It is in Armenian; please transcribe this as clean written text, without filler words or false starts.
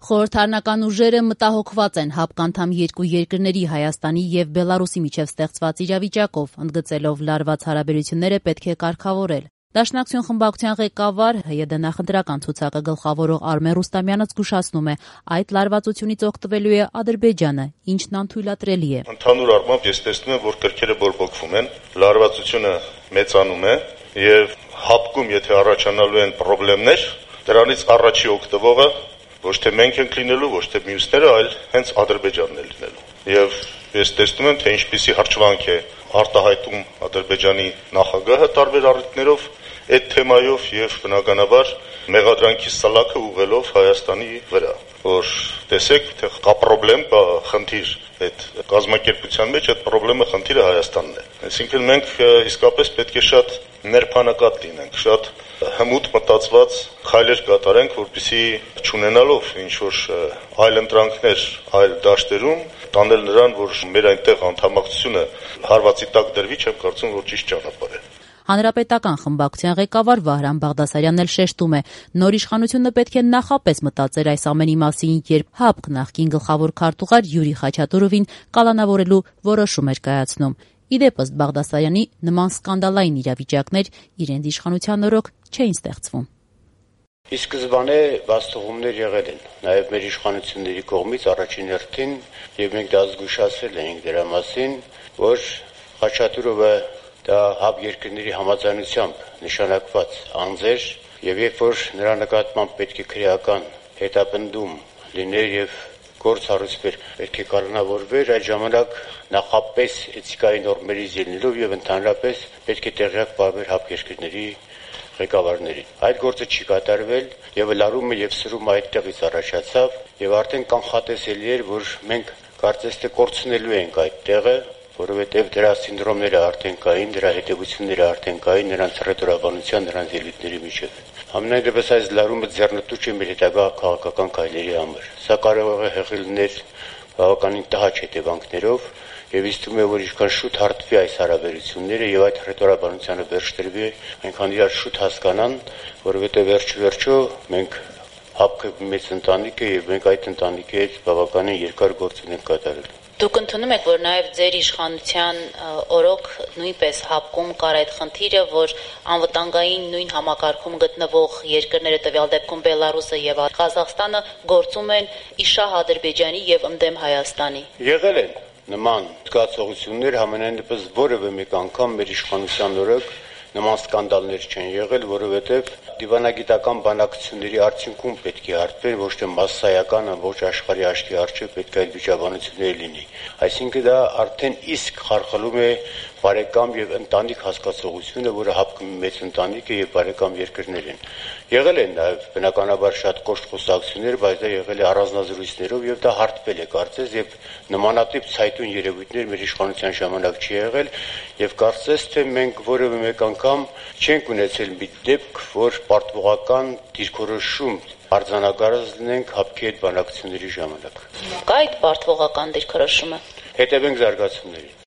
Խորհրդարանական ուժերը մտահոգված են ՀԱՊԿ անդամ երկու երկրների Հայաստանի եւ Բելարուսի միջև ստեղծված իրավիճակով, ընդգծելով լարված հարաբերությունները պետք է կարգավորել։ Դաշնակցություն խմբակցության ղեկավար ՀՅԴ նախընտրական ցուցակը գլխավորող Արմեն Ռուստամյանը զգուշացնում է, այդ լարվածությունից օգտվելու է Ադրբեջանը, ինչն անթույլատրելի է։ Ընդհանուր առմամբ ես տեսնում եմ, որ կրքերը բորբոքվում են, լարվածությունը մեծանում է եւ ՀԱՊԿ-ում եթե առաջանալու են խնդիրներ, դրանից առաջի օգտվողը ոչ թե մենք ենք լինելու, ոչ թե մյուսները, այլ հենց Ադրբեջանն է լինելու։ Եվ ես տեսնում եմ, թե ինչպիսի հրճվանք է արտահայտում Ադրբեջանի նախագահը տարբեր առիթներով այդ թեմայով եւ բնականաբար մեղադրանքի սլաքը ուղղելով Հայաստանի վրա, որ տեսեք, թե կա խնդրեմ, կա խնդիր այդ կազմակերպության մեջ, այդ խնդրեմը խնդիրը Հայաստանն է։ Այսինքն մենք իսկապես պետք է շատ ներբանակատ լինենք, շատ հմուտ մտածված քայլեր կատարենք, որպեսզի չունենալով ինչ-որ այլ ընտրանքներ, այլ դաշտերում, տանել նրան, որ մեր այնտեղ անդամակցությունը հարվածի տակ դրվի, չեմ կարծում, որ ճիշտ ճանապարհ է։ Հանրապետական խմբակցության ղեկավար Վահրամ Բաղդասարյանն էլ շեշտում է, նոր իշխանությունը պետք է նախապես մտածեր այս ամենի մասին, երբ ՀԱՊԿ նախկին գլխավոր քարտուղար Յուրի Խաչատուրովին կալանավորելու որոշում էր կայացնում։ Իդեպ ըստ Բաղդասարյանի նման սկանդալային իրավիճակներ իրենց իշխանության օրոք չէին ստեղծվում։ Ի սկզբանե բացթողումներ եղել են, նաև մեր իշխանությունների կողմից առաջին հերթին, եւ մենք դա զգուշացրել ենք դրա մասին, որ Խաչատուրովը դա ՀԱՊ երկրների համաձայնությամբ նշանակված անձ էր, եւ երբ որ նրա նկատմամբ պետք է քրեական հետապնդում լիներ եւ գործ հարուցվեր, պետք է կալանավորվեր, այդ ժամանակ նախապես էթիկայի նորմերից ելնելով եւ ընդհանրապես պետք է տեղյակ պահվեր ՀԱՊ երկրների ղեկավարներին։ Այդ գործը չի կատարվել եւ լարումը եւ սրումը այդտեղից առաջացավ եւ արդեն կանխատեսելի էր, որ մենք կարծես թե կորցնելու ենք այդ տեղը, որովհետեւ դրա սինդրոմները արդեն կային, դրա հետևությունները արդեն կային նրանց ռետորաբանության, նրանց ելույթների միջև։ Ամենայնիվս այս լարումը ձեռնտու չէ մեր հետագա քաղաքական քայլերի համար։ Սա կարող է հեղի լինել բավականին տհաճ հետևանքներով եւ ինձ թվում է, որ ինչքան շուտ հարթվի այս հարաբերությունները եւ այդ ռետորաբանությանը վերջ տրվի, այնքան իրար շուտ հասկանան, որովհետեւ վերջ-վերջո մենք ՀԱՊԿ մեծ ընտանիք է եւ մենք այդ ընտանիքի հետ բավականին երկար գործ ունենք կատարել։ Դուք ընդունում եք, որ նաև ձեր իշխանության օրոք նույնպես ՀԱՊԿ-ում կար այդ խնդիրը, որ անվտանգային նույն համակարգում գտնվող երկրները, տվյալ դեպքում Բելարուսը եւ Ղազախստանը, գործում են իշահ Ադրբեջանի եւ ընդդեմ Հայաստանի։ Եղել են նման զգացողություններ, համենայնդեպս որևէ մեկ անգամ մեր իշխանության օրոք նման սկանդալներ չեն եղել, որովհետև դիվանագիտական բանակցությունների արդյունքում պետք է հարթվեն, ոչ թե մասսայական, ոչ աշխարհի աչքի առջև պետք է այդ վիճաբանությունները լինի։ Այսինքն դա արդեն իսկ խարխլում է բարեկամ եւ ընտանիք հասկացողությունը, որը ՀԱՊԿ-ի մեծ ընտանիք է եւ բարեկամ երկրներ են։ Եղել են նաեւ բնականաբար շատ կոշտ խոսակցություններ, բայց դա եղել է առանձնազրույցներով եւ դա հարթվել է կարծես եւ նմանատիպ ցայտուն երևույթներ մեր իշխանության ժամանակ չի եղել եւ կարծես թե մենք որևէ մեկ անգամ չենք ունեցել մի դեպք, որ պարտվողական դիրքորոշում արձանագրած լինենք ՀԱՊԿ-ի հետ բանակցությունների ժամանակ։ Կա այդ պարտվողական դիրքորոշումը։ Հետևենք զարգացումներին։